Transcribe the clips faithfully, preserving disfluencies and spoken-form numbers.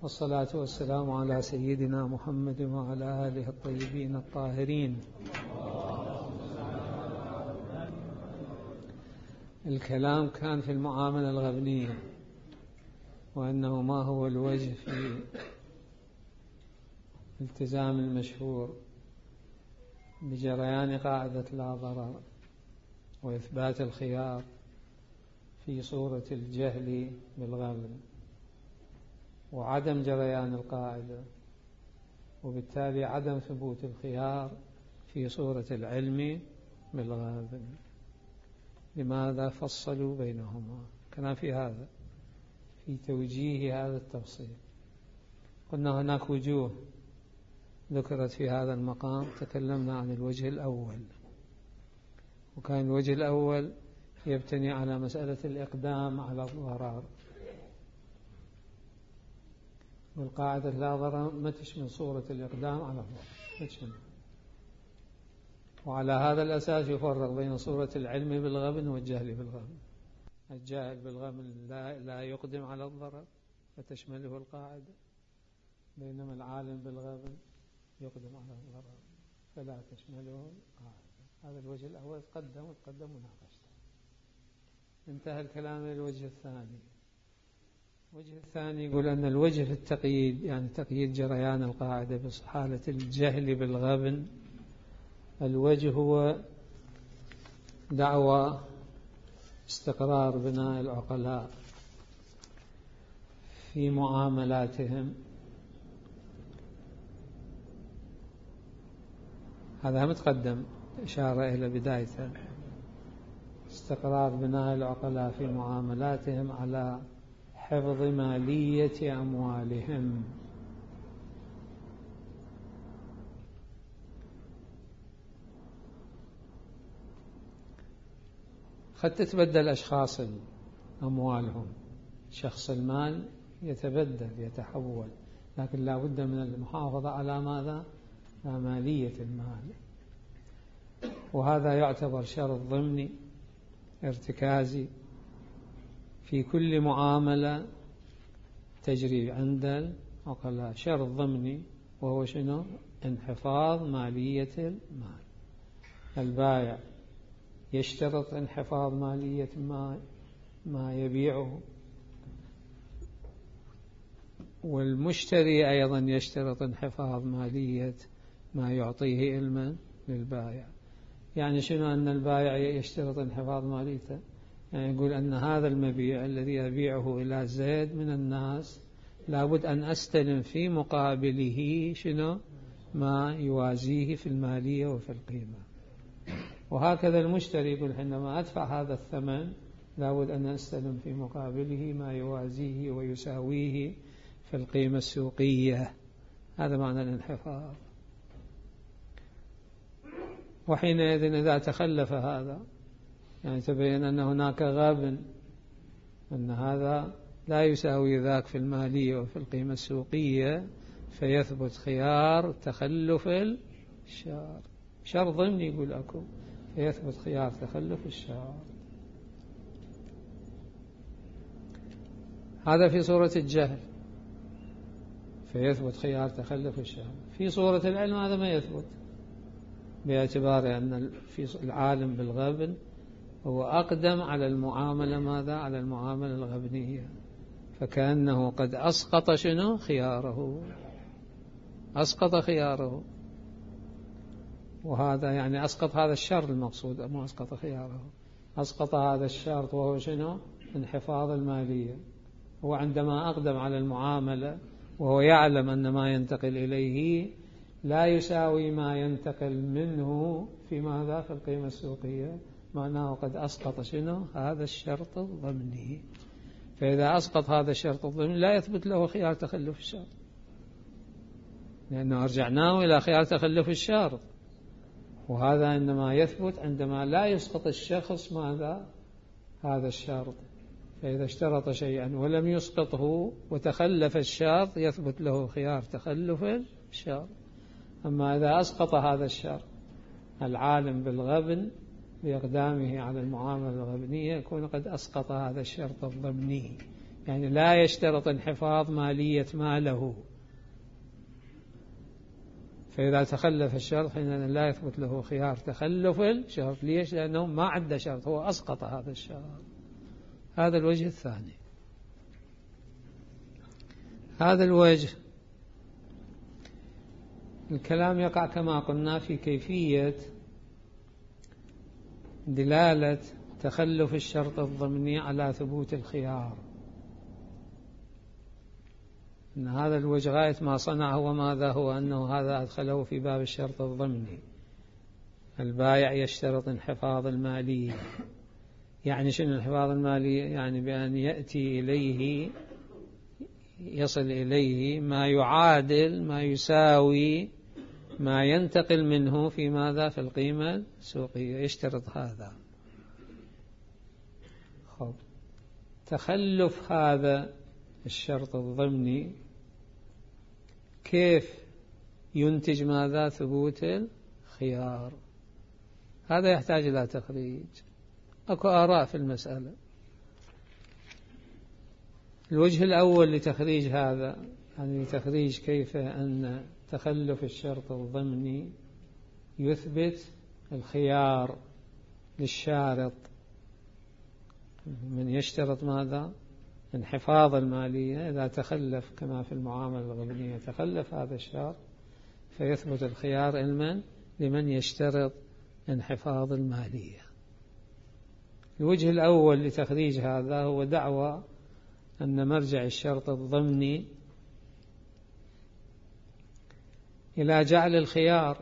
والصلاة والسلام على سيدنا محمد وعلى آله الطيبين الطاهرين. الكلام كان في المعاملة الغبنية، وأنه ما هو الوجه في التزام المشهور بجريان قاعدة لا ضرر وإثبات الخيار في صورة الجهل بالغبن وعدم جريان القاعدة، وبالتالي عدم ثبوت الخيار في صورة العلم بالغبن. لماذا فصلوا بينهما؟ كان في هذا في توجيه هذا التفصيل. قلنا هناك وجوه ذكرت في هذا المقام، تكلمنا عن الوجه الأول، وكان الوجه الأول يبتني على مسألة الإقدام على الضرر، والقاعدة لا ضرر ما تشمل صورة الإقدام على الضرر، وعلى هذا الأساس يفرق بين صورة العلم بالغبن والجهل بالغبن. الجاهل بالغبن لا, لا يقدم على الضرر فتشمله القاعدة، بينما العالم بالغبن يقدم على الضرر فلا تشمله القاعدة. هذا الوجه الأول تقدم وتقدم وناقشته. انتهى الكلام إلى الوجه الثاني. الوجه الثاني يقول أن الوجه في التقييد، يعني تقييد جريان القاعدة بحالة الجهل بالغبن، الوجه هو دعوى استقرار بناء العقلاء في معاملاتهم. هذا متقدم إشارة إلى بدايته، استقرار بناء العقلاء في معاملاتهم على حفظ مالية أموالهم. قد تتبدل أشخاص أموالهم، شخص المال يتبدل يتحول، لكن لا بد من المحافظة على ماذا؟ على مالية المال. وهذا يعتبر شرط ضمني ارتكازي في كل معاملة تجري عند العقلاء، شرط ضمني، وهو شنو؟ انحفاظ مالية المال. البائع يشترط انحفاظ مالية ما ما يبيعه، والمشتري أيضا يشترط انحفاظ مالية ما يعطيه علما للبائع. يعني شنو أن البائع يشترط انحفاظ ماليته؟ يعني يقول أن هذا المبيع الذي يبيعه إلى زيد من الناس لابد أن أستلم في مقابله شنو؟ ما يوازيه في المالية وفي القيمة. وهكذا المشتري يقول حينما أدفع هذا الثمن لابد أن أستلم في مقابله ما يوازيه ويساويه في القيمة السوقية. هذا معنى الانحفاظ. وحينئذ إذا تخلف هذا، يعني تبين أن هناك غبن، أن هذا لا يساوي ذاك في المالية وفي القيمة السوقية، فيثبت خيار تخلف الشارط. شرط ضمني يقول أكو، فيثبت خيار تخلف الشارط. هذا في صورة الجهل، فيثبت خيار تخلف الشارط. في صورة العلم هذا ما يثبت، باعتبار أن في العالم بالغبن هو أقدم على المعاملة ماذا؟ على المعاملة الغبنية، فكأنه قد أسقط شنو؟ خياره، أسقط خياره. وهذا يعني أسقط هذا الشرط المقصود، مو أسقط خياره، أسقط هذا الشرط، وهو شنو؟ انحفاظ المالية. هو عندما أقدم على المعاملة وهو يعلم أن ما ينتقل إليه لا يساوي ما ينتقل منه في ماذا؟ في القيمة السوقية، معناه قد أسقط شنو؟ هذا الشرط الضمني. فإذا أسقط هذا الشرط الضمني لا يثبت له خيار تخلف الشرط، لأنه رجعناه إلى خيار تخلف الشرط. وهذا إنما يثبت عندما لا يسقط الشخص ماذا؟ هذا الشرط. فإذا اشترط شيئا ولم يسقطه وتخلف الشرط يثبت له خيار تخلف الشرط. أما إذا أسقط هذا الشرط العالم بالغبن بإقدامه على المعاملة الغبنية، يكون قد أسقط هذا الشرط الضمني، يعني لا يشترط انحفاظ مالية ماله، فإذا تخلف الشرط حينئذ لا يثبت له خيار تخلف الشرط. ليش؟ لأنه ما عنده شرط، هو أسقط هذا الشرط. هذا الوجه الثاني. هذا الوجه الكلام يقع كما قلنا في كيفية دلالة تخلف الشرط الضمني على ثبوت الخيار. أن هذا الوجه غاية ما صنعه وماذا هو؟ أنه هذا أدخله في باب الشرط الضمني. البائع يشترط انحفاظ المالية. يعني شنو انحفاظ المالية؟ يعني بأن يأتي إليه يصل إليه ما يعادل ما يساوي ما ينتقل منه في ماذا؟ في القيمة السوقية. يشترط هذا. خب. تخلف هذا الشرط الضمني كيف ينتج ماذا؟ ثبوت الخيار. هذا يحتاج إلى تخريج. أكو آراء في المسألة. الوجه الأول لتخريج هذا، يعني لتخريج كيف أن تخلف الشرط الضمني يثبت الخيار للشارط من يشترط ماذا؟ انحفاظ المالية. إذا تخلف كما في المعاملة الغبنية تخلف هذا الشرط فيثبت الخيار علما لمن يشترط انحفاظ المالية. الوجه الأول لتخريج هذا هو دعوى أن مرجع الشرط الضمني إلى جعل الخيار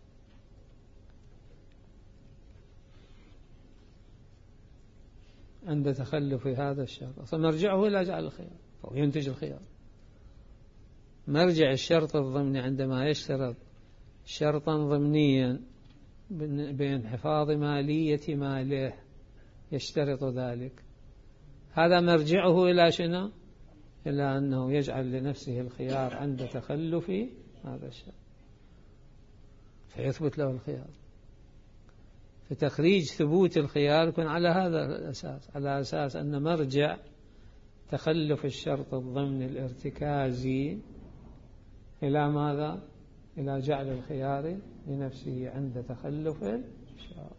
عند تخلف هذا الشرط، فمرجعه إلى جعل الخيار أو ينتج الخيار. مرجع الشرط الضمني عندما يشترط شرطا ضمنيا بانحفاظ مالية ماله يشترط ذلك، هذا مرجعه إلى شنو؟ إلى أنه يجعل لنفسه الخيار عند تخلف هذا الشرط فيثبت له الخيار. فتخريج ثبوت الخيار يكون على هذا الأساس، على أساس أن مرجع تخلف الشرط الضمني الارتكازي إلى ماذا؟ إلى جعل الخيار لنفسه عند تخلف الشرط.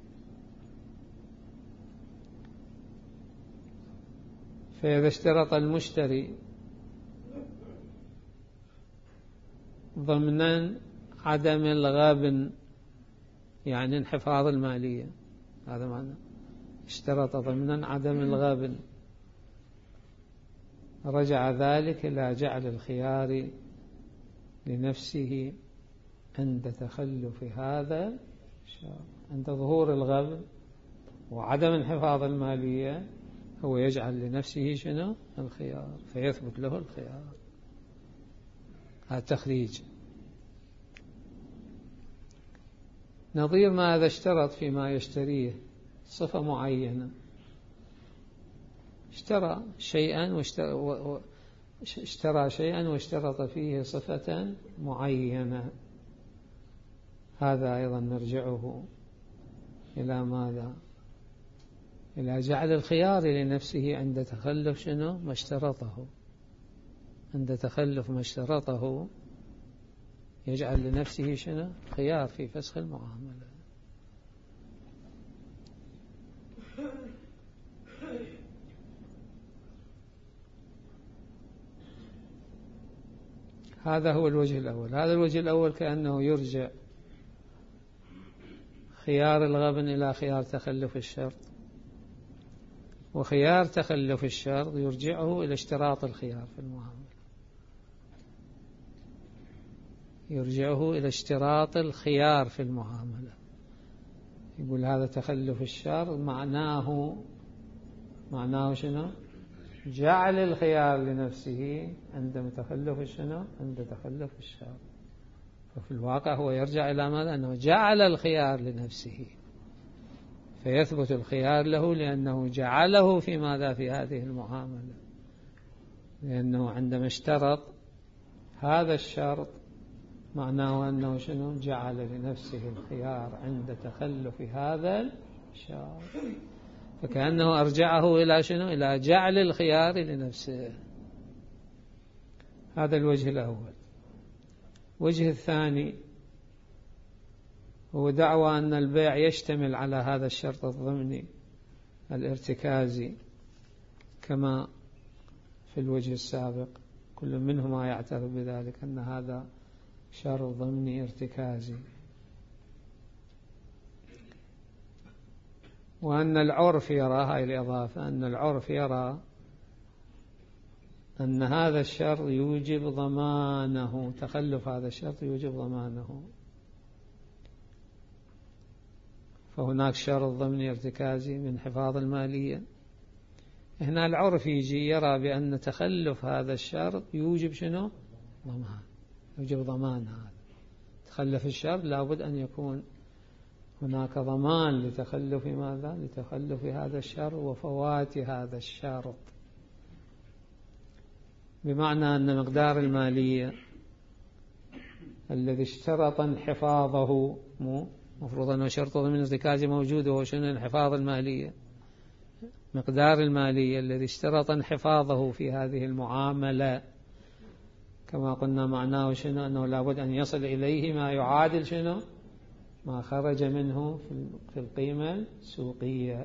فإذا اشترط المشتري ضمنا عدم الغبن، يعني انحفاظ المالية، هذا معنى اشترط ضمنا عدم الغبن، رجع ذلك إلى جعل الخيار لنفسه عند تخلف هذا الشرط. عند ظهور الغبن وعدم انحفاظ المالية هو يجعل لنفسه شنو؟ الخيار، فيثبت له الخيار. هذا تخريج. نظير ما إذا اشترط فيما يشتريه صفة معينة، اشترى شيئا واشترى, واشترى شيئا واشترط فيه صفة معينة، هذا أيضا نرجعه إلى ماذا؟ إلى جعل الخيار لنفسه عند تخلف شنو؟ ما اشترطه. عند تخلف ما اشترطه يجعل لنفسه شنو؟ خيار في فسخ المعاملة. هذا هو الوجه الأول. هذا الوجه الأول كأنه يرجع خيار الغبن إلى خيار تخلف الشرط، وخيار تخلف الشرط يرجعه إلى اشتراط الخيار في المعاملة، يرجعه إلى اشتراط الخيار في المعاملة. يقول هذا تخلف الشرط معناه معناه شنو؟ جعل الخيار لنفسه عند تخلف شنو؟ عند تخلف الشرط. ففي الواقع هو يرجع إلى ماذا؟ أنه جعل الخيار لنفسه فيثبت الخيار له لأنه جعله في ماذا؟ في هذه المعاملة، لأنه عندما اشترط هذا الشرط معناه أنه شنو؟ جعل لنفسه الخيار عند تخلف هذا الشرط. فكأنه أرجعه إلى شنو؟ إلى جعل الخيار لنفسه. هذا الوجه الأول. الوجه الثاني هو دعوى أن البيع يشتمل على هذا الشرط الضمني الارتكازي كما في الوجه السابق، كل منهما يعترف بذلك أن هذا شرط ضمني ارتكازي، وأن العرف يرى، هاي الإضافة، أن العرف يرى أن هذا الشرط يوجب ضمانه، تخلف هذا الشرط يوجب ضمانه. فهناك شرط ضمني ارتكازي من حفاظ المالية، هنا العرف يجي يرى بأن تخلف هذا الشرط يوجب شنو؟ ضمان، يوجب ضمان. هذا تخلف الشرط لابد أن يكون هناك ضمان لتخلف ماذا؟ لتخلف هذا الشرط وفوات هذا الشرط، بمعنى أن مقدار المالية الذي اشترط انحفاظه، مو مفروض أنه شرط ضمن ارتكازي موجود، وهو شنو؟ انحفاظ المالية. مقدار المالية الذي اشترط انحفاظه في هذه المعاملة كما قلنا معناه شنو؟ أنه لابد أن يصل إليه ما يعادل شنو؟ ما خرج منه في القيمة السوقية.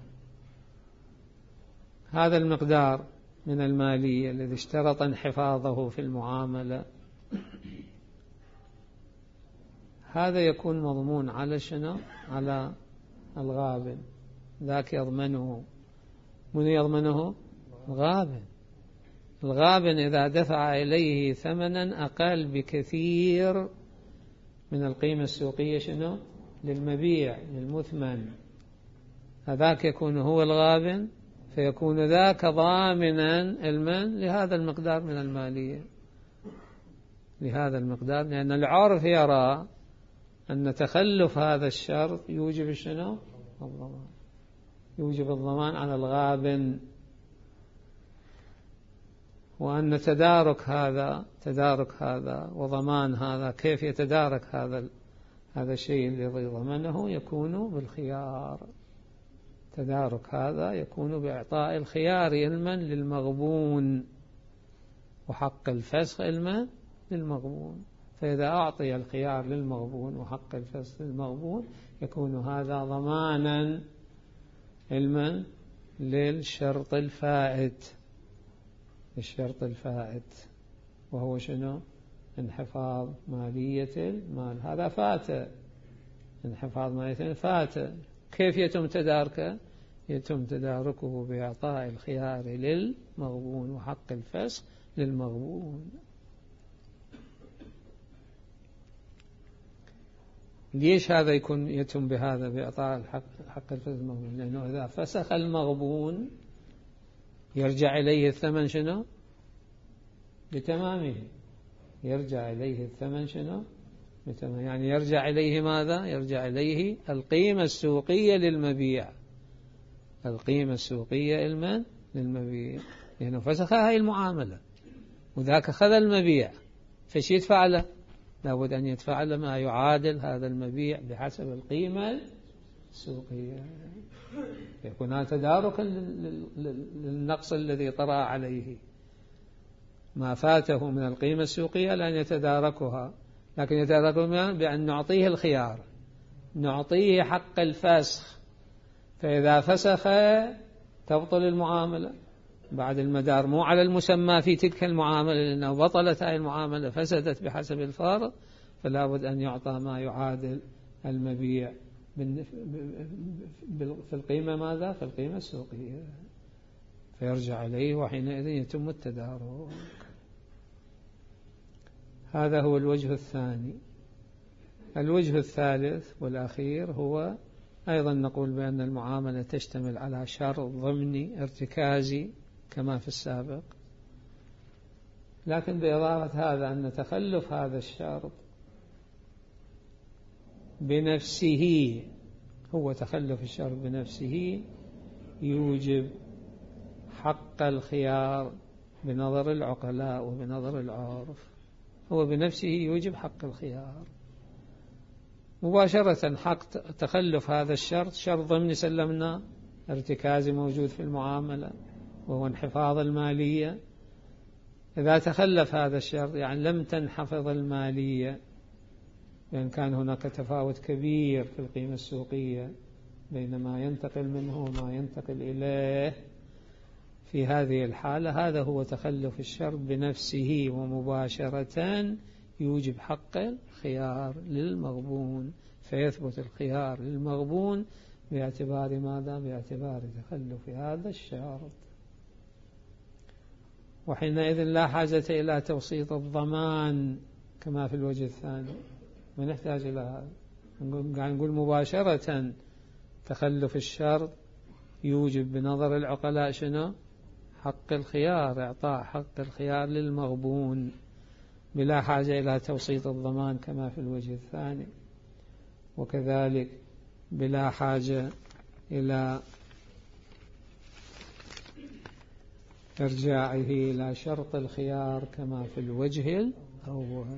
هذا المقدار من المالية الذي اشترط انحفاظه في المعاملة، هذا يكون مضمون على شنو؟ على الغابن، ذاك يضمنه. من يضمنه؟ الغابن. الغابن إذا دفع إليه ثمنا أقل بكثير من القيمة السوقية شنو؟ للمبيع، للمثمن، هذاك يكون هو الغابن، فيكون ذاك ضامنا المن لهذا المقدار من المالية، لهذا المقدار، لأن العرف يرى أن تخلف هذا الشرط يوجب شنو؟ الضمان، يوجب الضمان على الغابن. وأن تدارك هذا تدارك هذا وضمان هذا، كيف يتدارك هذا هذا الشيء الذي ضمنه؟ يكون بالخيار. تدارك هذا يكون بإعطاء الخيار علما للمغبون، وحق الفسخ علما للمغبون. فإذا أعطي الخيار للمغبون وحق الفسخ للمغبون يكون هذا ضمانا علما للشرط الفائت، الشرط الفائت وهو شنو؟ انحفاظ مالية المال. هذا فات، انحفاظ مالية فات. كيف يتم تداركه؟ يتم تداركه بإعطاء الخيار للمغبون وحق الفسخ للمغبون. ليش هذا يكون يتم بهذا بإعطاء الحق حق الفسخ للمغبون؟ لأنه إذا فسخ المغبون يرجع إليه الثمن شنو؟ بتمامه، يرجع إليه الثمن شنو؟ بتمامه، يعني يرجع إليه ماذا؟ يرجع إليه القيمة السوقية للمبيع، القيمة السوقية المن للمبيع، لأنه فسخ هاي المعاملة وذاك خذ المبيع، فش يدفع له؟ لابد أن يدفع له ما يعادل هذا المبيع بحسب القيمة السوقية. يكون هذا تداركا للنقص الذي طرأ عليه، ما فاته من القيمة السوقية لأن يتداركها، لكن يتداركها بأن نعطيه الخيار، نعطيه حق الفسخ، فإذا فسخ تبطل المعاملة بعد المدار، مو على المسمى في تلك المعاملة، لأنه بطلت هذه المعاملة، فسدت بحسب الفارق، فلا بد أن يعطى ما يعادل المبيع في القيمة ماذا؟ في القيمة السوقية، فيرجع إليه وحينئذ يتم التدارك. هذا هو الوجه الثاني. الوجه الثالث والأخير هو أيضا نقول بأن المعاملة تشتمل على شرط ضمني ارتكازي كما في السابق، لكن بإضافة هذا أن تخلف هذا الشرط بنفسه، هو تخلف الشرط بنفسه يوجب حق الخيار بنظر العقلاء وبنظر العرف، هو بنفسه يوجب حق الخيار مباشرة. حق تخلف هذا الشرط شرط ضمني سلمنا ارتكازي موجود في المعاملة وهو انحفاظ المالية. إذا تخلف هذا الشرط يعني لم تنحفظ المالية، لأن كان هناك تفاوت كبير في القيمة السوقية بين ما ينتقل منه وما ينتقل إليه، في هذه الحالة هذا هو تخلف الشرط بنفسه ومباشرة يوجب حق الخيار للمغبون، فيثبت الخيار للمغبون باعتبار ماذا؟ باعتبار تخلف هذا الشرط. وحينئذ لا حاجة إلى توسيط الضمان كما في الوجه الثاني، ما نحتاج إلى هذا. قاعد نقول مباشرة تخلف الشرط يوجب بنظر العقلاء شنو؟ حق الخيار، إعطاء حق الخيار للمغبون بلا حاجة إلى توسيط الضمان كما في الوجه الثاني، وكذلك بلا حاجة إلى إرجاعه إلى شرط الخيار كما في الوجه الأول.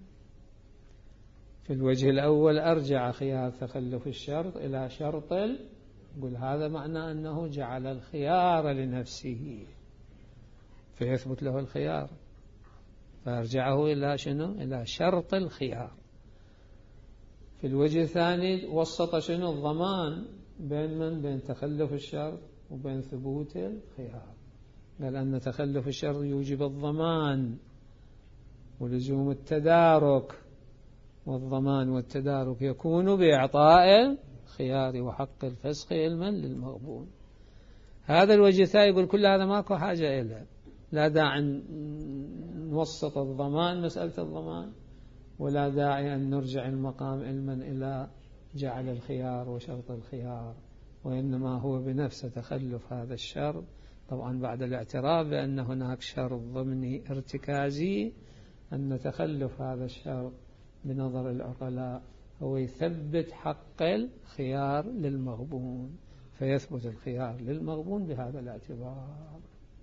في الوجه الأول أرجع خيار تخلف الشرط إلى شرط ال... يقول هذا معنى أنه جعل الخيار لنفسه فيثبت له الخيار، فأرجعه إلى شنو؟ إلى شرط الخيار. في الوجه الثاني وسط شنو؟ الضمان بين من؟ بين تخلف الشرط وبين ثبوت الخيار. قال أن تخلف الشرط يوجب الضمان ولزوم التدارك، والضمان والتدارك يكون بإعطاء الخيار وحق الفسخ علما للمغبون. هذا الوجه الثاني يقول كل هذا ماكو حاجة إليه، لا داعي نوسط الضمان مسألة الضمان، ولا داعي أن نرجع المقام علما إلى جعل الخيار وشرط الخيار، وإنما هو بنفس تخلف هذا الشرط، طبعا بعد الاعتراف بأن هناك شرط ضمني ارتكازي، أن تخلف هذا الشرط بنظر العقلاء هو يثبت حق الخيار للمغبون، فيثبت الخيار للمغبون بهذا الاعتبار.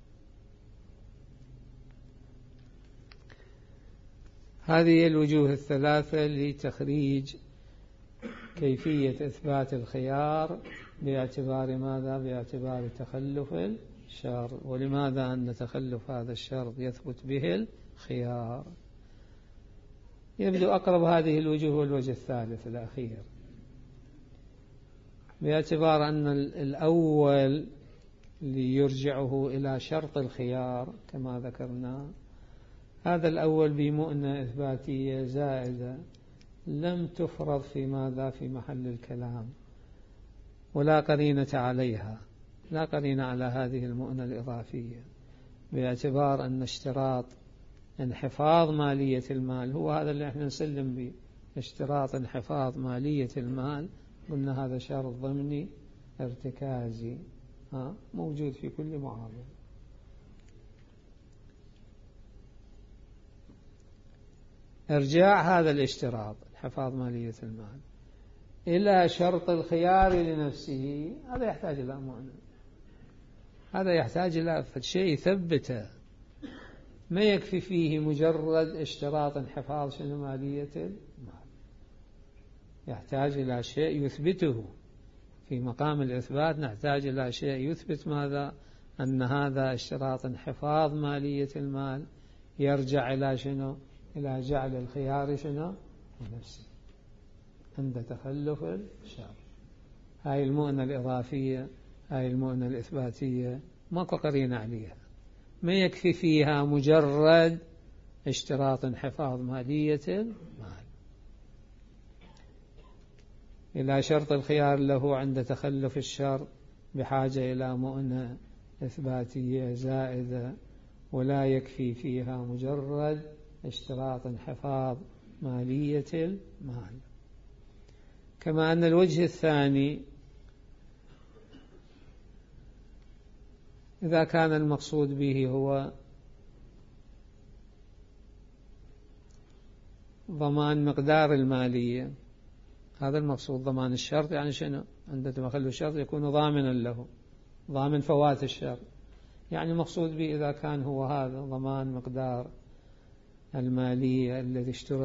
هذه الوجوه الثلاثة لتخريج كيفية إثبات الخيار باعتبار ماذا؟ باعتبار تخلف الشرط. ولماذا أن تخلف هذا الشرط يثبت به الخيار؟ يبدو أقرب هذه الوجوه والوجه الثالث الأخير، باعتبار أن الأول ليرجعه إلى شرط الخيار كما ذكرنا، هذا الأول بمؤنة إثباتية زائدة لم تفرض في ماذا؟ في محل الكلام، ولا قرينة عليها، لا قرينة على هذه المؤنة الإضافية، باعتبار أن اشتراط انحفاظ مالية المال هو هذا اللي احنا نسلم به، اشتراط انحفاظ مالية المال، قلنا هذا شرط ضمني ارتكازي ها موجود في كل معاملة. ارجاع هذا الاشتراط انحفاظ مالية المال إلى شرط الخيار لنفسه، هذا يحتاج إلى معنى، هذا يحتاج إلى شيء يثبته، ما يكفي فيه مجرد اشتراط انحفاظ شنو مالية المال، يحتاج إلى شيء يثبته. في مقام الإثبات نحتاج إلى شيء يثبت ماذا؟ أن هذا اشتراط انحفاظ مالية المال يرجع إلى شنو؟ إلى جعل الخيار شنو؟ لنفسه عند تخلف الشرط. هاي المؤنة الإضافية، هاي المؤنة الإثباتية ماكو قرينة عليها، ما يكفي فيها مجرد اشتراط انحفاظ مالية المال إلى شرط الخيار له عند تخلف الشرط، بحاجة إلى مؤنة إثباتية زائدة، ولا يكفي فيها مجرد اشتراط انحفاظ مالية المال. كما أن الوجه الثاني إذا كان المقصود به هو ضمان مقدار المالية، هذا المقصود ضمان الشرط، يعني شنو؟ عند تخلف الشرط يكون ضامنا له، ضامن فوات الشرط، يعني مقصود به إذا كان هو هذا ضمان مقدار المالية الذي اشترط انحفاظه في تلك المعاملة،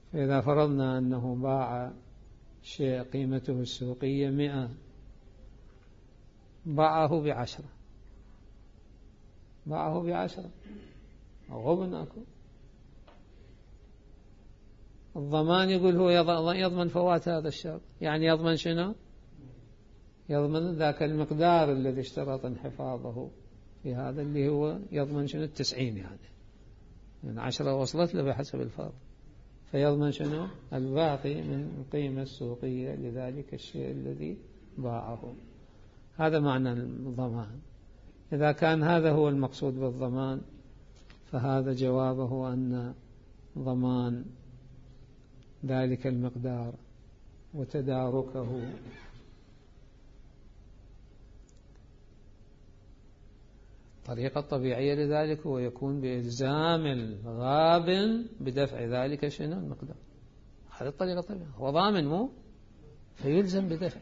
فإذا فرضنا أنه باع شيء قيمته السوقية مئة، باعه بعشرة، باعه بعشرة أو غبن أكو، الضمان يقول هو يضمن فوات هذا الشرط. يعني يضمن شنو؟ يضمن ذاك المقدار الذي اشترط انحفاظه في هذا، اللي هو يضمن شنو؟ التسعين، يعني يعني عشرة وصلت له بحسب الفرض، فيضمن شنو؟ الباقي من القيمة السوقية لذلك الشيء الذي باعه. هذا معنى الضمان. إذا كان هذا هو المقصود بالضمان، فهذا جوابه أن ضمان ذلك المقدار وتداركه الطريقة الطبيعية لذلك هو يكون بإلزام الغابن بدفع ذلك شنو؟ المقدار. هذه الطريقة الطبيعية، هو ضامن مو، فيلزم بدفعه،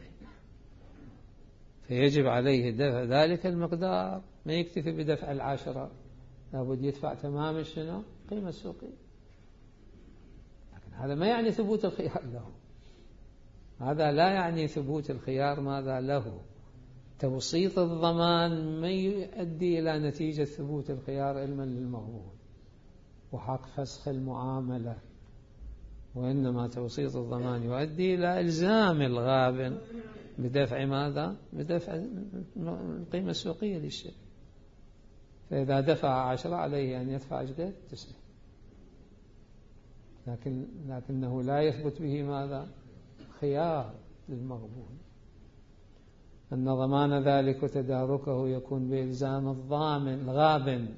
فيجب عليه دفع ذلك المقدار، ما يكتفي بدفع العشرة، لابد يدفع تمام شنو؟ قيمة السوقية. لكن هذا ما يعني ثبوت الخيار له، هذا لا يعني ثبوت الخيار ماذا له. توسيط الضمان ما يؤدي إلى نتيجة ثبوت الخيار علما للمغبون وحق فسخ المعاملة، وإنما توسيط الضمان يؤدي إلى إلزام الغابن بدفع ماذا؟ بدفع القيمة السوقية للشيء. فإذا دفع عشرة عليه أن يدفع جديد تسعين، لكن لكنه لا يثبت به ماذا؟ خيار للمغبون. أن ضمان ذلك وتداركه يكون بإلزام الضامن الغابن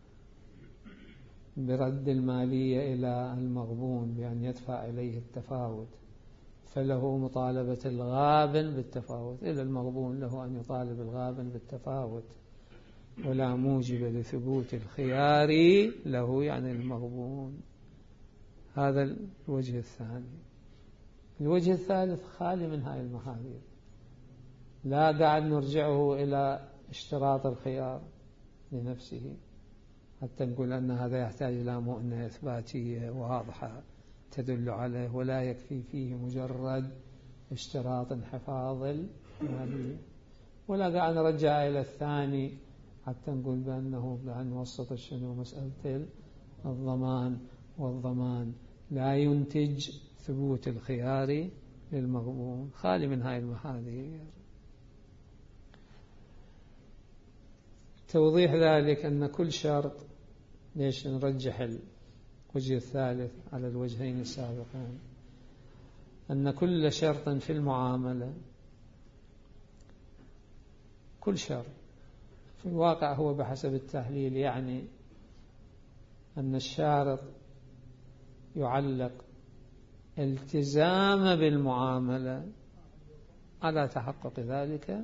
برد المالية إلى المغبون بأن يدفع إليه التفاوت، فله مطالبة الغابن بالتفاوت، إلى المغبون له أن يطالب الغابن بالتفاوت، ولا موجب لثبوت الخيار له، يعني المغبون. هذا الوجه الثاني. الوجه الثالث خالي من هاي المحاذير، لا داعي نرجعه إلى اشتراط الخيار لنفسه حتى نقول أن هذا يحتاج إلى مؤنة إثباتية واضحة تدل عليه، ولا يكفي فيه مجرد اشتراط انحفاظ المالية، ولا داعي نرجع إلى الثاني حتى نقول بأنه بأن نوسط شنو مسألة الضمان، والضمان لا ينتج ثبوت الخيار للمغبون، خالي من هاي المحاذير. توضيح ذلك أن كل شرط، ليش نرجح الوجه الثالث على الوجهين السابقين، أن كل شرط في المعاملة، كل شرط في الواقع هو بحسب التحليل، يعني أن الشارط يعلق التزام بالمعاملة على تحقق ذلك،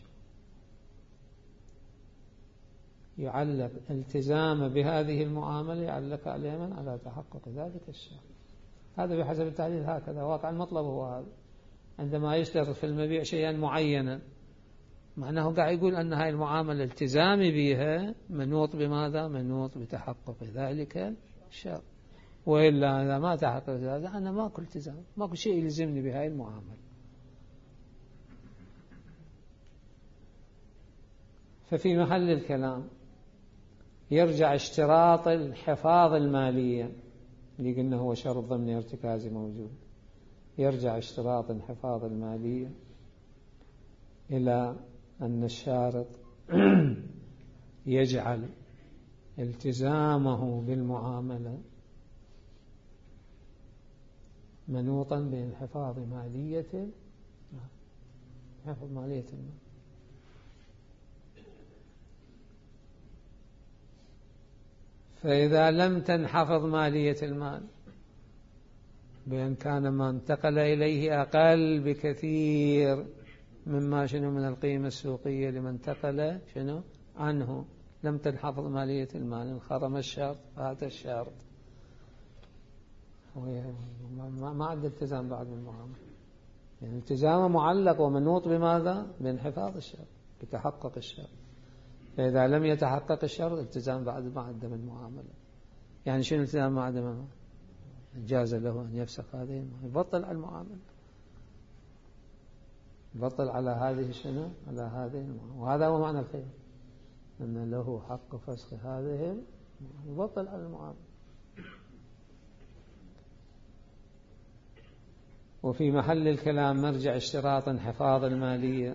يعلق التزام بهذه المعاملة يعلق عليه من على تحقق ذلك الشرط. هذا بحسب التحليل هكذا، واقع المطلب هو هذا. عندما يشترط في المبيع شيئا معينا، معناه قاعد يقول أن هذه المعاملة التزامي بها منوط بماذا؟ منوط بتحقق ذلك الشرط، وإلا إذا ما تحقق ذلك أنا ماكو التزام، ماكو شيء يلزمني بهذه المعاملة. ففي محل الكلام يرجع اشتراط الحفاظ المالية اللي قلنا هو شرط ضمن ارتكازي موجود، يرجع اشتراط الحفاظ المالية إلى أن الشارط يجعل التزامه بالمعاملة منوطا بانحفاظ مالية حفظ مالية المال. فإذا لم تنحفظ مالية المال بأن كان ما انتقل إليه أقل بكثير مما شنو من القيمة السوقية لمن انتقل شنو عنه، لم تنحفظ مالية المال، انخرم الشرط، فات الشرط، ما عنده التزام بعد بالمعاملة، يعني التزامه معلق ومنوط بماذا؟ بانحفاظ الشرط، بتحقق الشرط. فإذا لم يتحقق الشرط التزام بعد ما عدم المعاملة. يعني شنو التزام ما عدم المعاملة؟ جاز له أن يفسخ هذه المعاملة، يبطل على المعاملة، يبطل على هذه السنة على هذه المعاملة. وهذا هو معنى الخيار، أن له حق فسخ هذه، يبطل على المعاملة. وفي محل الكلام مرجع اشتراط انحفاظ المالية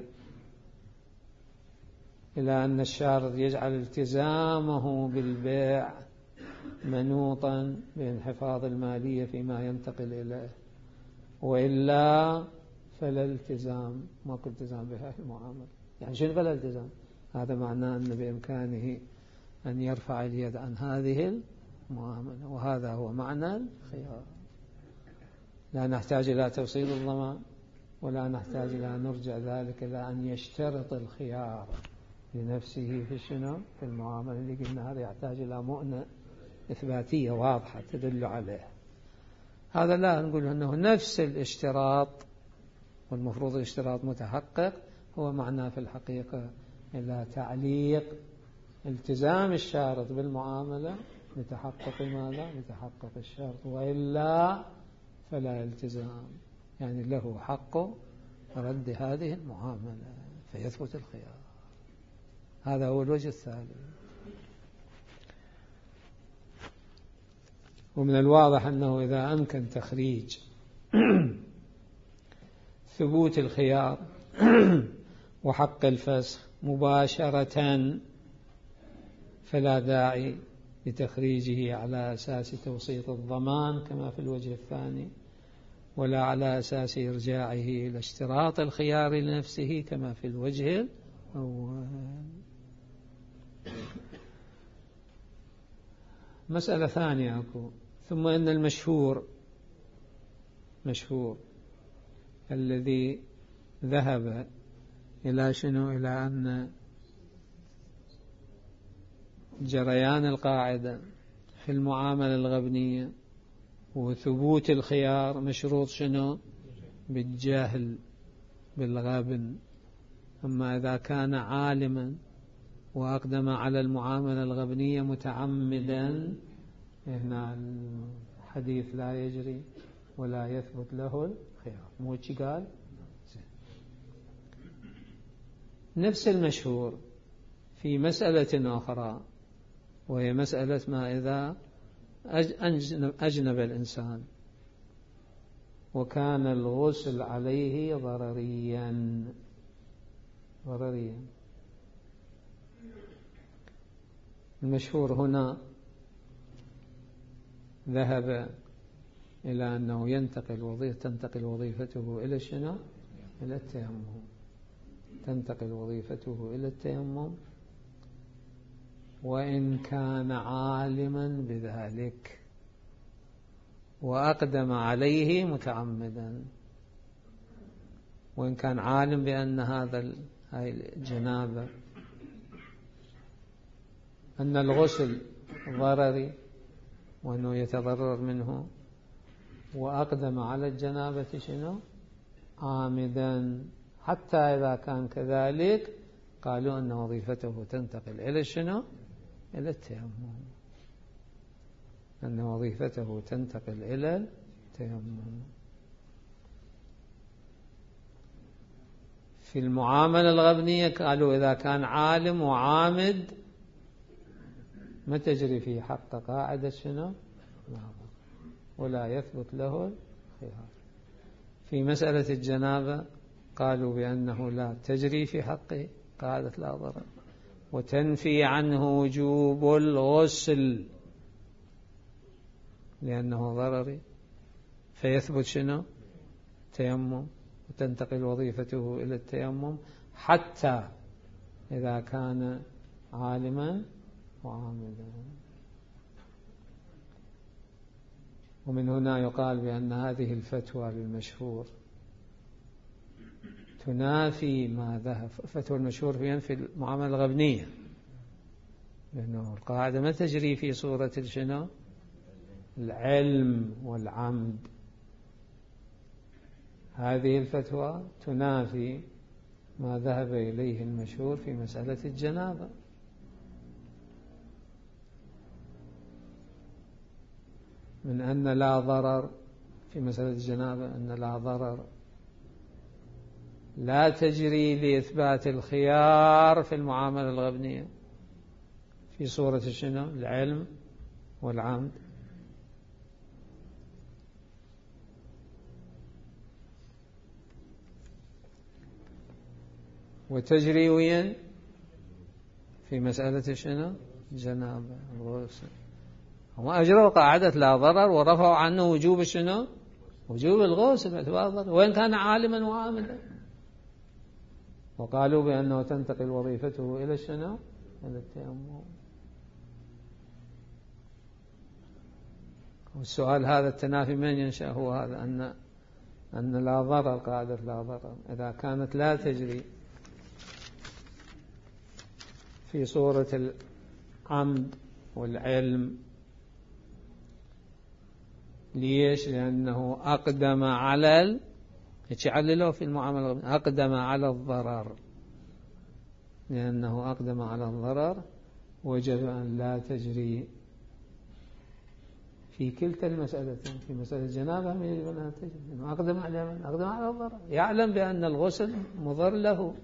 إلى أن الشارط يجعل التزامه بالبيع منوطا بانحفاظ المالية فيما ينتقل إليه، وإلا فلا التزام، ما كل التزام بهذه المعاملة. يعني شنو فلا التزام؟ هذا معناه أن بإمكانه أن يرفع اليد عن هذه المعاملة، وهذا هو معنى الخيار. لا نحتاج إلى توصيل الضمان، ولا نحتاج إلى نرجع ذلك إلى أن يشترط الخيار لنفسه في الشنو في المعاملة اللي قلنا هذا يحتاج إلى مؤنة إثباتية واضحة تدل عليه. هذا لا نقول أنه نفس الاشتراط، والمفروض الاشتراط متحقق، هو معناه في الحقيقة إلى تعليق التزام الشارط بالمعاملة لتحقق ماذا؟ لتحقق الشرط، وإلا فلا التزام، يعني له حق رد هذه المعاملة فيثبت الخيار. هذا هو الوجه الثالث. ومن الواضح أنه إذا أمكن تخريج ثبوت الخيار وحق الفسخ مباشرة فلا داعي لتخريجه على أساس توسيط الضمان كما في الوجه الثاني، ولا على أساس إرجاعه إلى اشتراط الخيار لنفسه كما في الوجه الأول. مسألة ثانية أكو. ثم إن المشهور مشهور الذي ذهب إلى شنو إلى أن جريان القاعدة في المعاملة الغبنية وثبوت الخيار مشروط شنو بالجهل بالغبن. أما إذا كان عالما وأقدم على المعاملة الغبنية متعمدا، هنا الحديث لا يجري ولا يثبت له الخيار. مو شي قال؟ نفس المشهور في مسألة أخرى، وهي مسألة ما إذا أجنب الإنسان وكان الغسل عليه ضرريا ضرريا المشهور هنا ذهب إلى أنه ينتقل وظيفة تنتقل وظيفته إلى شنو؟ إلى التيمم. تنتقل وظيفته إلى التيمم وإن كان عالما بذلك وأقدم عليه متعمدا. وإن كان عالم بأن هذا هاي الجنابة أن الغسل ضرري وأنه يتضرر منه، وأقدم على الجنابة شنو؟ عامدا. حتى إذا كان كذلك قالوا أن وظيفته تنتقل إلى شنو؟ إلى التيمم. أن وظيفته تنتقل إلى التيمم. في المعاملة الغبنية قالوا إذا كان عالم وعامد ما تجري في حق قاعدة شنو؟ ولا يثبت له الخيار. في مسألة الجنابة قالوا بأنه لا تجري في حقه قاعدة لا ضرر، وتنفي عنه وجوب الغسل لأنه ضرري، فيثبت شنو؟ تيمم، وتنتقل وظيفته إلى التيمم حتى إذا كان عالما وعاملا. ومن هنا يقال بأن هذه الفتوى للمشهور تنافي ما ذهب. فتوى المشهور في ينفي المعاملة الغبنية، لأنه القاعدة ما تجري في صورة شنو؟ العلم والعمد. هذه الفتوى تنافي ما ذهب إليه المشهور في مسألة الجنابة. من أن لا ضرر في مسألة الجنابة، أن لا ضرر لا تجري لإثبات الخيار في المعاملة الغبنية في صورة شنو؟ العلم والعمد. وتجري وين؟ في مسألة شنو؟ الجنابة الغسل. هم أجروا قاعدة لا ضرر ورفعوا عنه وجوب شنو؟ وجوب الغسل باعتبار الضرر وإن كان عالما وعاملا، وقالوا بأنه تنتقل وظيفته إلى شنو؟ إلى التيمم. والسؤال هذا التنافي من ينشأ؟ هو هذا، أن أن لا ضرر، قاعدة لا ضرر إذا كانت لا تجري في صورة العمد والعلم، ليش؟ لأنه أقدم على ال... يعلله في المعاملة أقدم على الضرر، لأنه أقدم على الضرر وجب أن لا تجري في كلتا المسألتين. في مسألة الجنابة يجب أن لا تجري لأنه أقدم على من؟ أقدم على الضرر، يعلم بأن الغسل مضر له،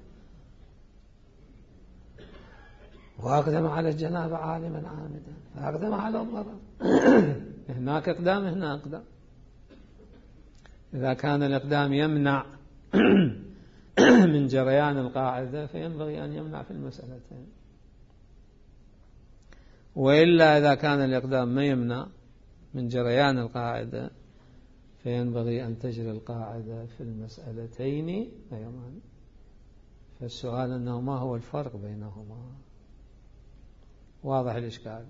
وأقدم على الجنابة عالما عامدا فأقدم على الضرر. هناك إقدام، هنا إقدام. إذا كان الإقدام يمنع من جريان القاعدة فينبغي أن يمنع في المسألتين، وإلا إذا كان الإقدام ما يمنع من جريان القاعدة فينبغي أن تجري القاعدة في المسألتين أيضا. فالسؤال أنه ما هو الفرق بينهما؟ واضح الإشكال؟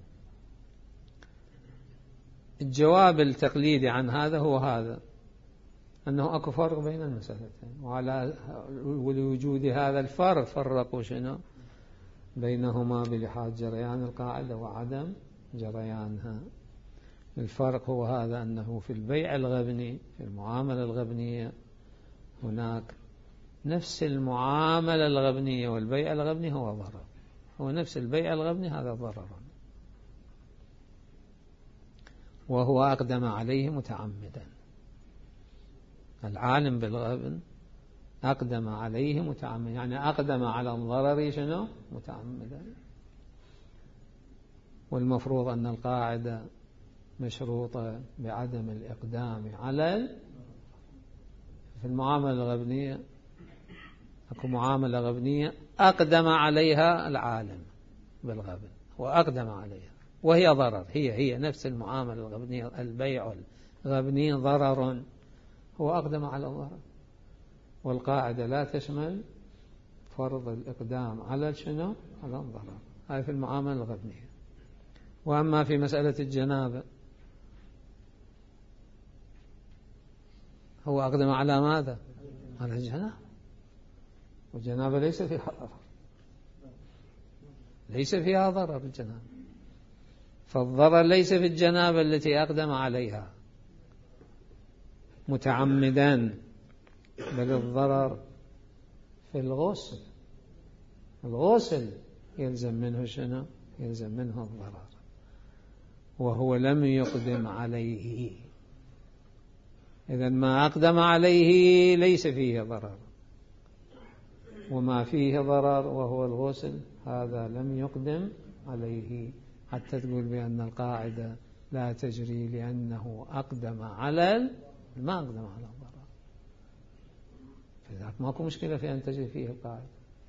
الجواب التقليدي عن هذا هو هذا، أنه أكو فرق بين المسألتين، وعلى ولوجود هذا الفرق فرقوا شنو بينهما بلحاظ جريان القاعدة وعدم جريانها. الفرق هو هذا، أنه في البيع الغبني، في المعاملة الغبنية، هناك نفس المعاملة الغبنية والبيع الغبني هو ضرر، هو نفس البيع الغبني هذا ضرر، وهو أقدم عليه متعمدا. العالم بالغبن أقدم عليه متعمدا، يعني أقدم على الضرر شنو؟ متعمدا. والمفروض أن القاعدة مشروطة بعدم الإقدام على في المعاملة الغبنية. أكو معاملة غبنية أقدم عليها العالم بالغبن وأقدم عليها وهي ضرر، هي هي نفس المعاملة الغبنية. البيع الغبني ضرر، هو أقدم على الضرر، والقاعدة لا تشمل فرض الإقدام على شنو؟ على الضرر. هاي في المعاملة الغبنية. وأما في مسألة الجنابة هو أقدم على ماذا؟ على الجنابة، والجنابة ليس فيها ضرر، ليس فيها ضرر الجنابة، فالضرر ليس في الجنابة التي أقدم عليها متعمدا، بل الضرر في الغسل. الغسل يلزم منه شنو؟ يلزم منه الضرر، وهو لم يقدم عليه. إذن ما أقدم عليه ليس فيه ضرر، وما فيه ضرر وهو الغسل هذا لم يقدم عليه، حتى تقول بأن القاعدة لا تجري لأنه أقدم على ما أقدم على الضرر، فذلك ماكو مشكلة في أن تجري فيه القاعدة.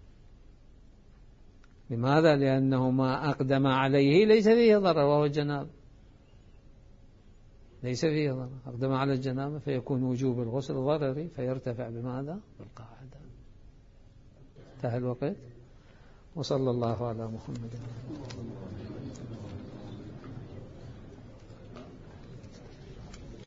لماذا؟ لأنه ما أقدم عليه ليس فيه ضرر وهو الجناب، ليس فيه ضرر. أقدم على الجنابة فيكون وجوب الغسل ضرري فيرتفع بماذا؟ بالقاعدة. انتهى الوقت. وصلى الله على محمد.